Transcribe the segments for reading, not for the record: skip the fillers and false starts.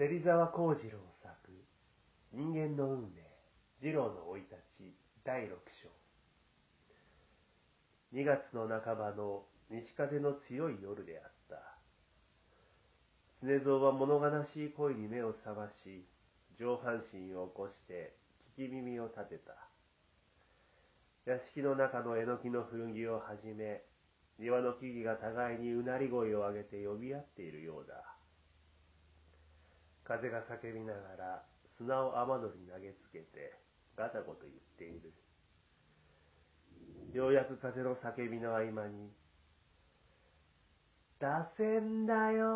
芹沢幸次郎作人間の運命次郎の生い立ち第6章。2月の半ばの西風の強い夜であった。常蔵は物悲しい声に目を覚まし、上半身を起こして聞き耳を立てた。屋敷の中のえのきの古着をはじめ、庭の木々が互いにうなり声を上げて呼び合っているようだ。風が叫びながら砂を雨戸に投げつけてガタゴと言っている。ようやく風の叫びの合間に、出せんだよ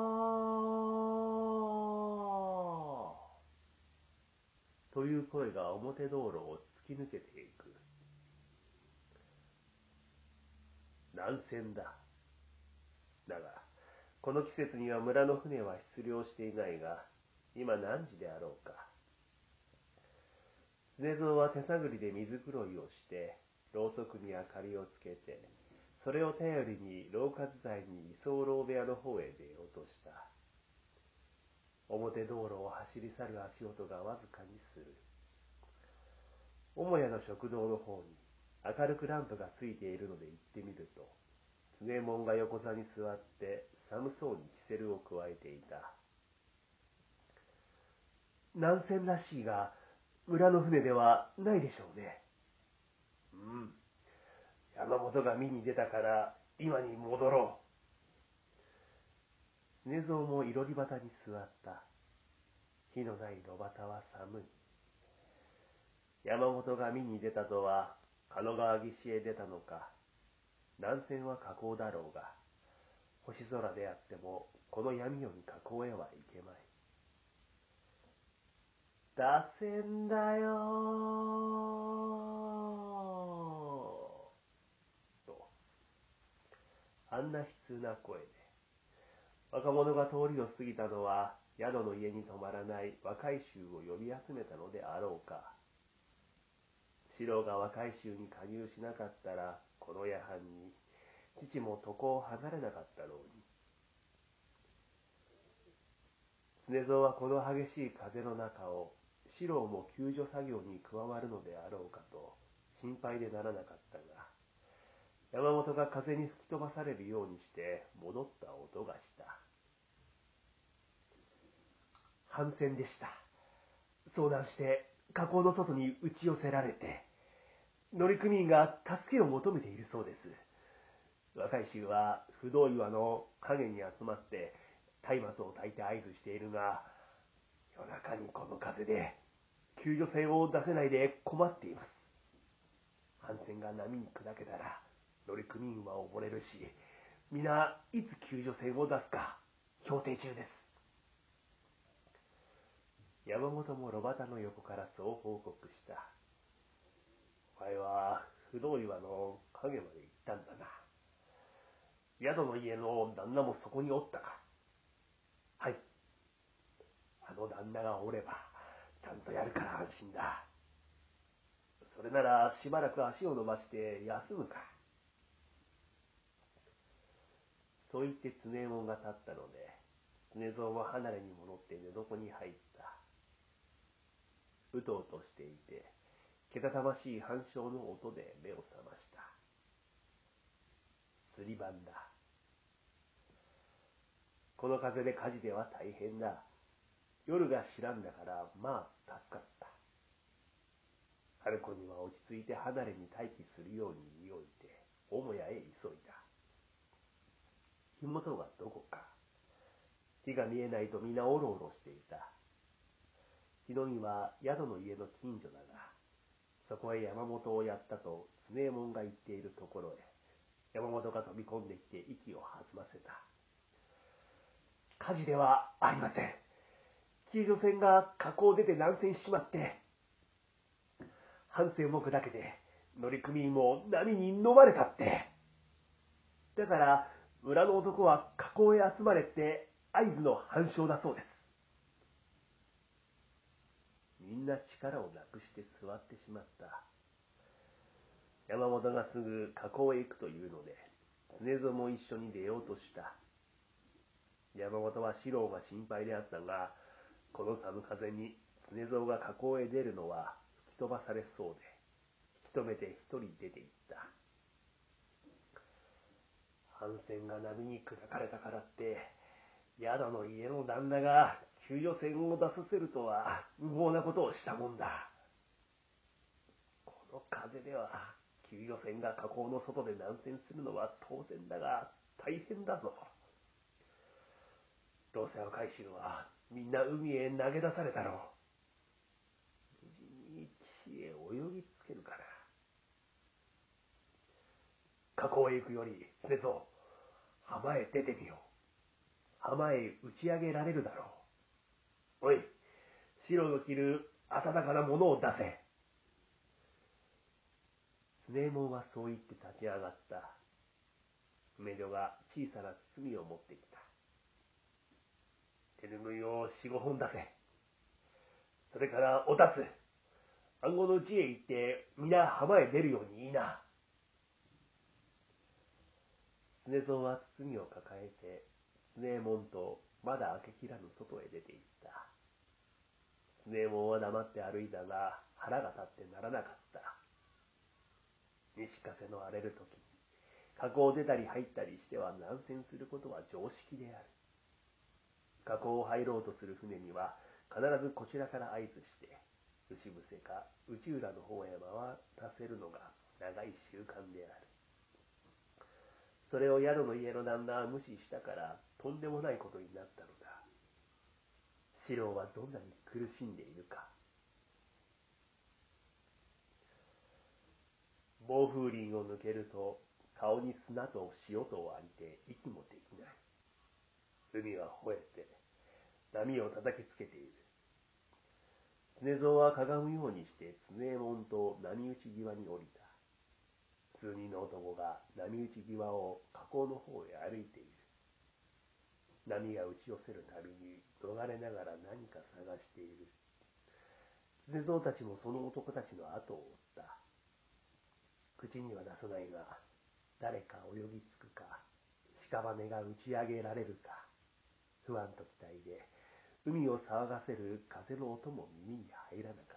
ーという声が表道路を突き抜けていく。南船だ。だが、この季節には村の船は出漁していないが、今何時であろうか。常蔵は手探りで水黒いをして、ろうそくに明かりをつけて、それを頼りに廊下伝いに居候部屋の方へ出ようとした。表道路を走り去る足音がわずかにする。母屋の食堂の方に明るくランプがついているので行ってみると、常右衛門が横座に座って寒そうにキセルをくわえていた。南船らしいが、村の船ではないでしょうね。山本が見に出たから今に戻ろう。常蔵もいろり端に座った。火のない炉端は寒い。山本が見に出たとは狩野川岸へ出たのか。南船は河口だろうが、星空であってもこの闇夜に河口へは行けまい。出せんだよーと、あんな悲痛な声で、若者が通りを過ぎたのは宿の家に泊まらない若い衆を呼び集めたのであろうか。四郎が若い衆に加入しなかったら、この夜半に父も床を離れなかったろうに。常蔵はこの激しい風の中を、四郎も救助作業に加わるのであろうかと心配でならなかったが、山本が風に吹き飛ばされるようにして戻った音がした。反戦でした。遭難して河口の外に打ち寄せられて、乗組員が助けを求めているそうです。若い衆は不動岩の影に集まって松明を焚いて合図しているが、夜中にこの風で救助船を出せないで困っています。帆船が波に砕けたら乗組員は溺れるし、皆いつ救助船を出すか評定中です。山本も炉端の横からそう報告した。お前は不動岩の影まで行ったんだな。宿の家の旦那もそこにおったか。はい。あの旦那がおればちゃんとやるから安心だ。それならしばらく足を伸ばして休むか。そう言って常右衛門が立ったので、常蔵は離れに戻って寝床に入った。うとうとしていて、けたたましい反響の音で目を覚ました。釣り番だ。この風で火事では大変だ。夜が知らんだからまあ助かった。春子には落ち着いて離れに待機するように言いおいて母屋へ急いだ。火元がどこか。火が見えないと皆おろおろしていた。日野には宿の家の近所だが、そこへ山本をやったと常右衛門が言っているところへ、山本が飛び込んできて息を弾ませた。火事ではありません。救助船が河口を出て南船しちまって、帆船も砕けて乗組員も波に飲まれたって。だから村の男は河口へ集まれって合図の反証だそうです。みんな力をなくして座ってしまった。山本がすぐ河口へ行くというので、常蔵も一緒に出ようとした。山本は四郎が心配であったが、 この寒風に常蔵が河口へ出るのは吹き飛ばされそうで、引き止めて一人出て行った。帆船が波に砕かれたからって、宿の家の旦那が救助船を出させるとは無謀なことをしたもんだ。この風では救助船が河口の外で難船するのは当然だが大変だぞ。どうせ若い衆はみんな海へ投げ出されたろう。無事に岸へ泳ぎつけるかな。河口へ行くより常蔵、浜へ出てみよう。浜へ打ち上げられるだろう。おい、白の着る暖かなものを出せ。常右衛門はそう言って立ち上がった。梅女が小さな包みを持ってきた。手ぬぐいを4、5本出せ。それからおたつ、暗号の家へ行って皆浜へ出るように言いな。常蔵は包みを抱えて常右衛門とまだ開けきらぬ外へ出て行った。常右衛門は黙って歩いたが腹が立ってならなかった。西風の荒れる時に河口を出たり入ったりしては難船することは常識である。河口を入ろうとする船には必ずこちらから合図して牛伏か内浦の方へ回らせるのが長い習慣である。それを宿の家の旦那は無視したからとんでもないことになったのだ。四郎はどんなに苦しんでいるか。暴風林を抜けると顔に砂と塩とを浴びて息もできない。海は吠えて波を叩きつけている。常蔵はかがむようにして常右衛門と波打ち際に降りた。数人の男が波打ち際を河口の方へ歩いている。波が打ち寄せるたびに逃れながら何か探している。常蔵たちもその男たちの後を追った。口には出さないが、誰か泳ぎつくか、屍が打ち上げられるか、不安と期待で、海を騒がせる風の音も耳に入らなかった。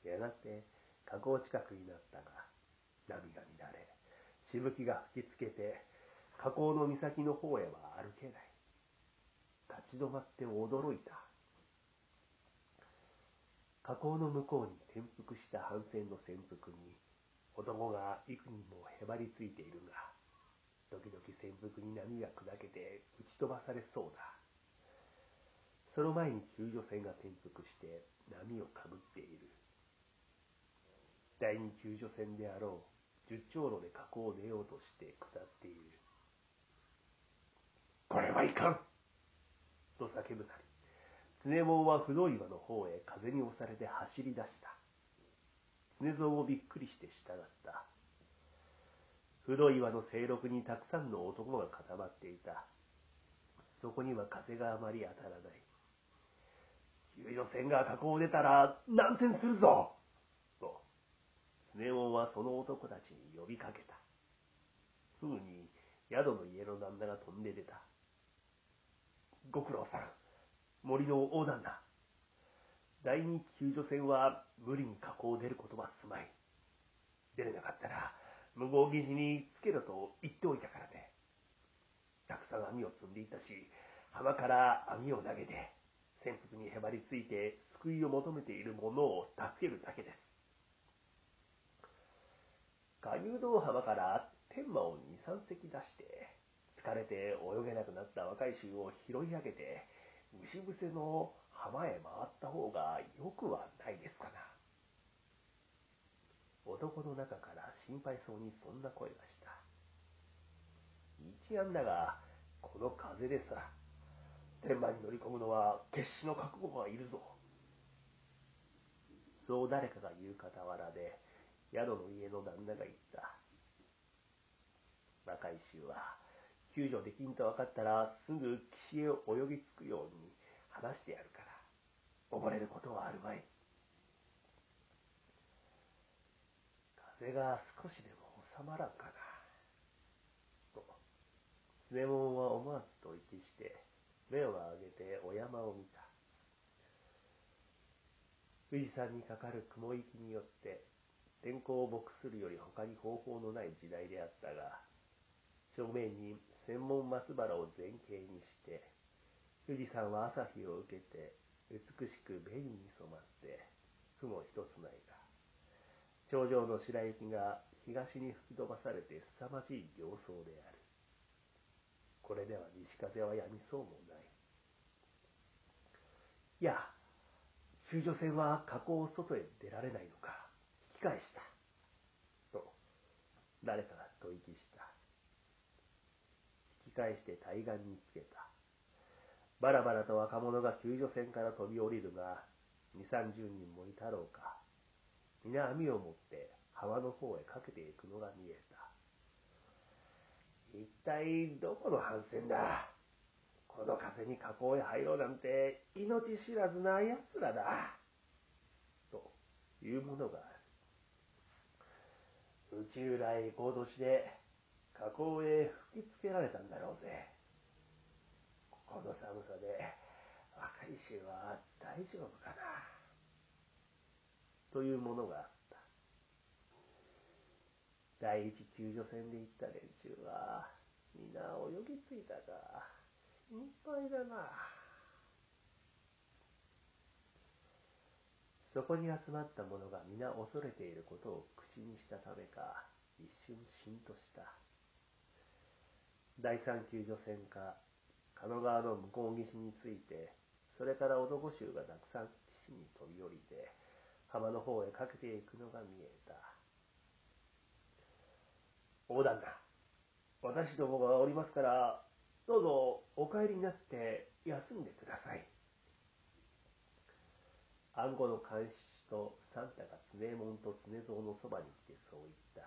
やがて河口近くになったが、波が乱れ、しぶきが吹きつけて、河口の岬の方へは歩けない。立ち止まって驚いた。河口の向こうに転覆した帆船の潜伏に男が幾人もへばりついているが、時々潜伏に波が砕けて打ち飛ばされそうだ。その前に救助船が転覆して波をかぶっている。第二救助船であろう十丁路で河口を出ようとして下っている。これはいかんと叫ぶなり、常右衛門は不動岩の方へ風に押されて走り出した。常蔵もびっくりして従った。不動岩の清六にたくさんの男が固まっていた。そこには風があまり当たらない。救助船が河口を出たら難船するぞと常右衛門はその男たちに呼びかけた。すぐに宿の家の旦那が飛んで出た。ご苦労さん、森の大旦那。第二救助船は無理に河口を出ることはすまい。出れなかったら無謀義士につけろと言っておいたからね。たくさん網を積んでいたし、浜から網を投げて潜伏にへばりついて救いを求めている者を助けるだけです。下流道浜から天馬を2、3隻出して疲れて泳げなくなった若い衆を拾い上げて牛伏せの浜へ回った方がよくはないですかな。男の中から心配そうにそんな声がした。一案だが、この風でさ、天馬に乗り込むのは決死の覚悟がいるぞ。そう誰かが言う傍らで、宿の家の旦那が言った。若い衆は、救助できんと分かったらすぐ岸へ泳ぎ着くように話してやるから、溺れることはあるまい。風が少しでも収まらんかな。と、常右衛門は思わずと一致して、目を上げてお山様を見た。富士山にかかる雲行きによって天候を牧するより他に方法のない時代であったが、正面に千本松原を前景にして、富士山は朝日を受けて美しく紅に染まって雲一つないが、頂上の白雪が東に吹き飛ばされて凄まじい形相である。これでは西風は止みそうもない。いや、救助船は河口を外へ出られないのか、引き返した。と、誰かが吐息した。引き返して対岸につけた。バラバラと若者が救助船から飛び降りるが、2、30人もいたろうか。皆網を持って浜の方へかけていくのが見えた。一体どこの帆船だ。この風に河口へ入ろうなんて命知らずな奴らだ。というものがある。内浦へ行こうとして河口へ吹きつけられたんだろうぜ。この寒さで若い衆は大丈夫かな。というものがあった。第一救助船で行った連中は皆泳ぎ着いたか心配だな。そこに集まった者が皆恐れていることを口にしたためか、一瞬しんとした。第三救助船か狩野川の向こう岸について、それから男衆がたくさん岸に飛び降りて浜の方へかけていくのが見えた。横断だ。私どもがおりますから、どうぞお帰りになって休んでください。暗号の監視とサンタが常右衛門と常蔵のそばに来てそう言った。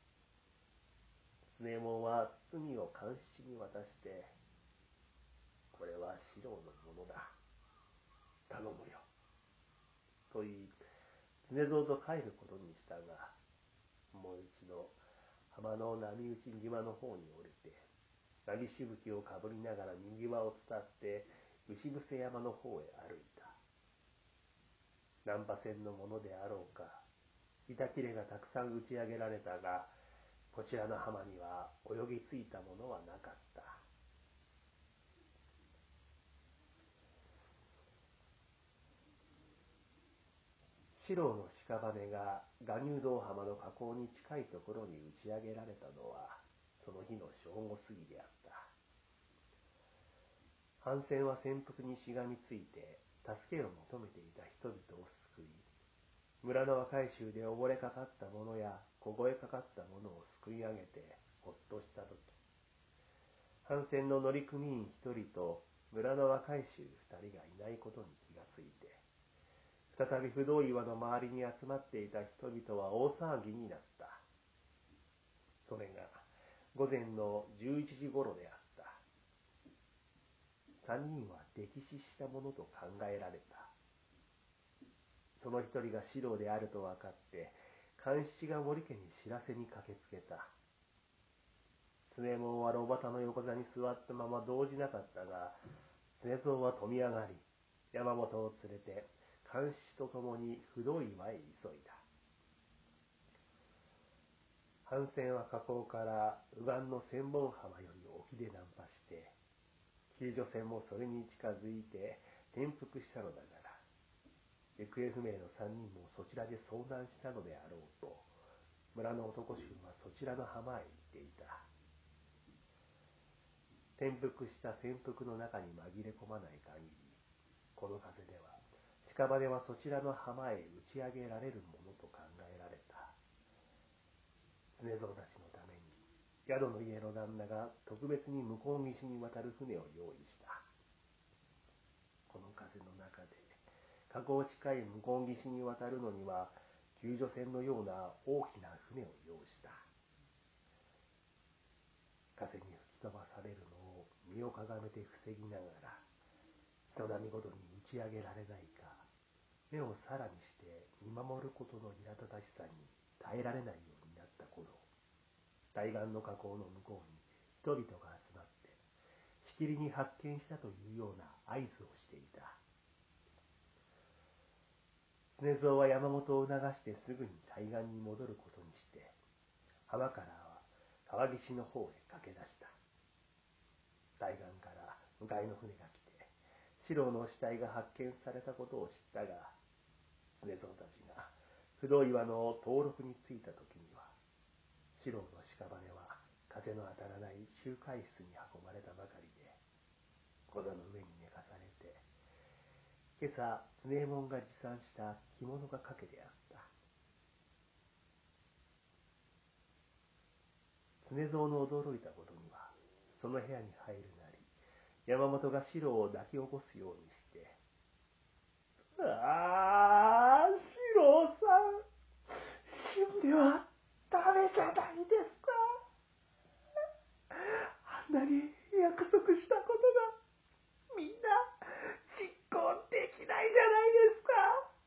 常右衛門は罪を監視に渡して、これは四郎のものだ。頼むよ。と言い、常蔵と帰ることにしたが、もう一度浜の波打ち際の方に降りて、波しぶきをかぶりながら右輪を伝って牛伏山の方へ歩いた。難破船のものであろうか、板切れがたくさん打ち上げられたが、こちらの浜には泳ぎ着いたものはなかった。四郎の屍が巌流道浜の河口に近いところに打ち上げられたのは、その日の正午過ぎであった。帆船は潜伏にしがみついて助けを求めていた人々を救い、村の若い衆で溺れかかった者や凍えかかった者を救い上げてほっとしたとき、帆船の乗組員一人と村の若い衆二人がいないことに気がついて、再び不動岩の周りに集まっていた人々は大騒ぎになった。それが午前の11時ごろであった。三人は溺死したものと考えられた。その一人が四郎であると分かって、監視が森家に知らせに駆けつけた。常右衛門は炉端の横座に座ったまま動じなかったが、常蔵は飛び上がり、山本を連れて監視とともに不動岩へ急いだ。帆船は河口から右岸の千本浜より沖で難破して、救助船もそれに近づいて転覆したのだから、行方不明の三人もそちらで遭難したのであろうと、村の男衆はそちらの浜へ行っていた。転覆した船腹の中に紛れ込まない限り、この風では屍はそちらの浜へ打ち上げられるものと考えられた。常蔵たちのために宿の家の旦那が特別に向こう岸に渡る船を用意した。この風の中で河口近い向こう岸に渡るのには救助船のような大きな船を要した。風に吹き飛ばされるのを身をかがめて防ぎながら、人波ごとに打ち上げられないか、目をさらにして見守ることの苛立たしさに耐えられないようになった頃、対岸の河口の向こうに人々が集まって、しきりに発見したというような合図をしていた。 常蔵は山本を促してすぐに対岸に戻ることにして、浜からは川岸の方へ駆け出した。対岸から向かいの船が来て、四郎の死体が発見されたことを知ったが、常蔵たちが不動岩の登録に着いた時には、四郎の屍は風の当たらない集会室に運ばれたばかりで、小座の上に寝かされて、今朝常右衛門が持参した着物がかけてあった。常蔵の驚いたことには、その部屋に入るなり、山本が四郎を抱き起こすようにして、ああ、四郎さん、死んではダメじゃないですか。あんなに約束したことが、みんな実行できないじゃないですか。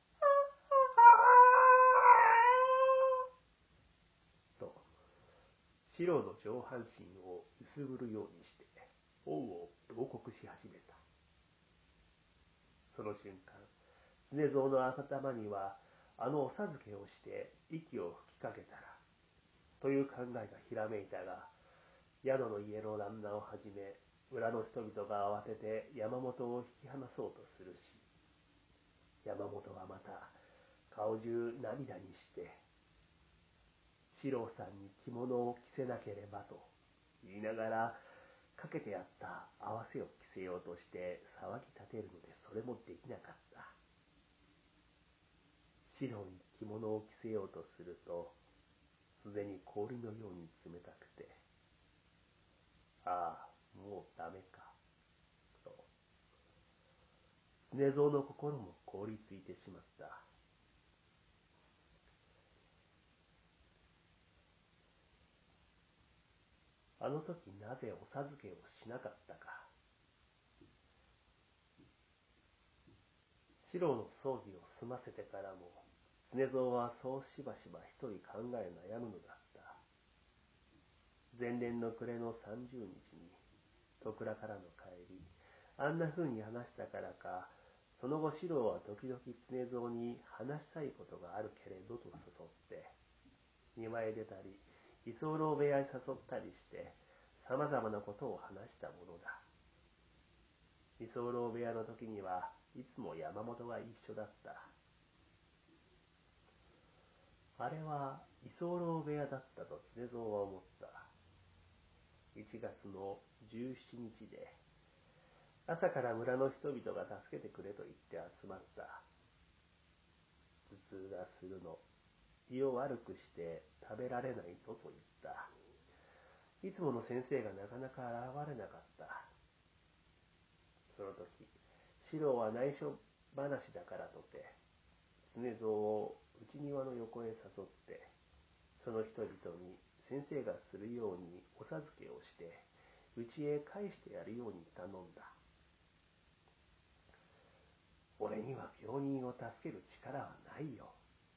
と、四郎の上半身を揺すぶるようにして、王を慟哭し始めた。その瞬間、常蔵の頭には、あのお授けをして息を吹きかけたら、という考えがひらめいたが、宿の家の旦那をはじめ、村の人々が慌てて山本を引き離そうとするし、山本はまた顔中涙にして、四郎さんに着物を着せなければと言いながら、かけてあった合わせを着せようとして騒ぎ立てるので、それもできなかった。四郎に着物を着せようとすると、すでに氷のように冷たくて、ああ、もうダメか、と、常蔵の心も凍りついてしまった。あの時なぜお授けをしなかったか。四郎の葬儀を済ませてからも、常蔵はそうしばしば一人考え悩むのだった。前年の暮れの30日に、戸倉からの帰り、あんな風に話したからか、その後四郎は時々常蔵に話したいことがあるけれどと誘って、庭へ出たり、居候部屋へ誘ったりして、様々なことを話したものだ。居候部屋の時にはいつも山本が一緒だった。あれは居候部屋だったと常蔵は思った。1月の17日で、朝から村の人々が助けてくれと言って集まった。頭痛がするの、胃を悪くして食べられないぞと言った。いつもの先生がなかなか現れなかった。その時、四郎は内緒話だからとて、常蔵を内庭の横へ誘って、その人々に先生がするようにお授けをして、家へ返してやるように頼んだ。俺には病人を助ける力はないよ。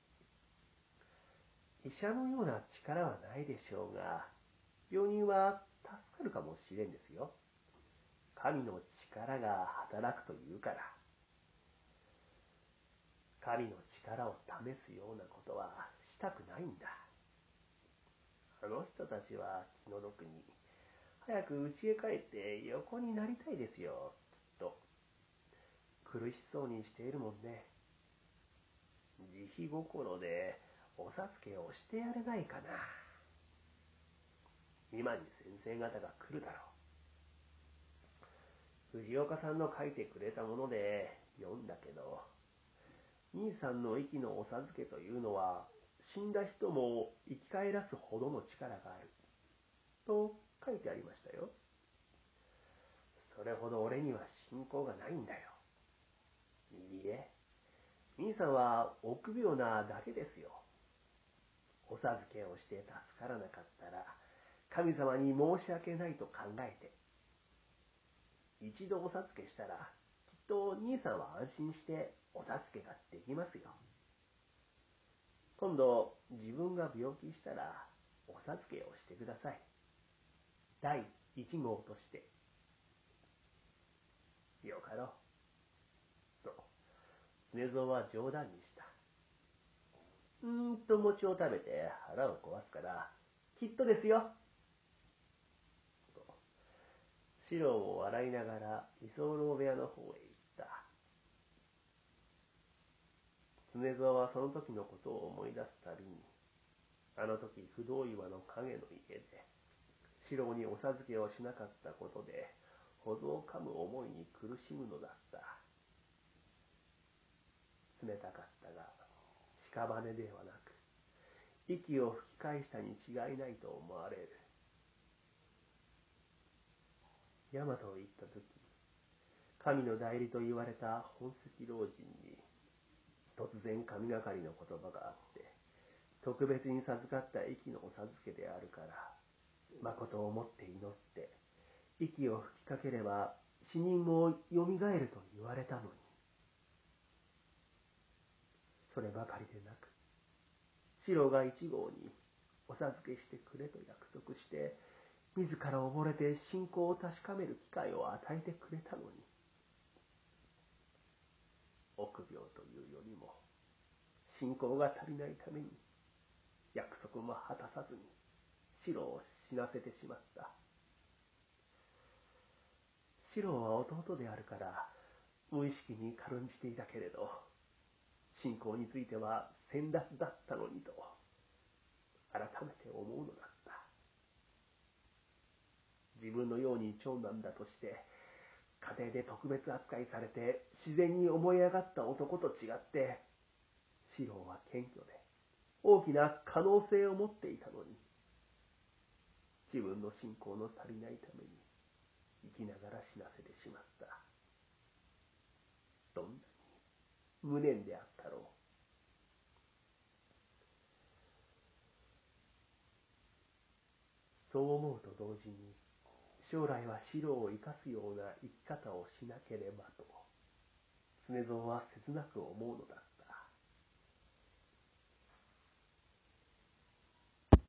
医者のような力はないでしょうが、病人は助かるかもしれんですよ。神の力が働くというから。神の力を試すようなことはしたくないんだ。あの人たちは気の毒に、早く家へ帰って横になりたいですよ、きっと。苦しそうにしているもんね。慈悲心でお授けをしてやれないかな。今に先生方が来るだろう。藤岡さんの書いてくれたもので読んだけど、兄さんの息のお授けというのは、死んだ人も生き返らすほどの力がある。と書いてありましたよ。それほど俺には信仰がないんだよ。いいえ、兄さんは臆病なだけですよ。お授けをして助からなかったら、神様に申し訳ないと考えて、一度お授けしたら、きっと兄さんは安心してお助けができますよ。今度自分が病気したらお授けをしてください。第一号として。よかろう。と、常蔵は冗談にした。 餅を食べて腹を壊すから、きっとですよ。と四郎も笑いながら居候部屋の方へ行った。常蔵はその時のことを思い出すたびに、あの時不動岩の影の家で、四郎にお授けをしなかったことで、ほぞをかむ思いに苦しむのだった。冷たかったが、屍ではなく、息を吹き返したに違いないと思われる。大和を行った時、神の代理と言われた本石老人に、突然神がかりの言葉があって、特別に授かった息のお授けであるから、誠をもって祈って、息を吹きかければ死人もよみがえると言われたのに、そればかりでなく、四郎が一号にお授けしてくれと約束して、自ら溺れて信仰を確かめる機会を与えてくれたのに、臆病というよりも、信仰が足りないために、約束も果たさずに、四郎を死なせてしまった。四郎は弟であるから、無意識に軽んじていたけれど、信仰については先達だったのにと、改めて思うのだった。自分のように長男だとして、家庭で特別扱いされて自然に思い上がった男と違って、四郎は謙虚で、大きな可能性を持っていたのに、自分の信仰の足りないために、生きながら死なせてしまった。どんなに無念であったろう。そう思うと同時に、将来は四郎を生かすような生き方をしなければと、常蔵は切なく思うのだった。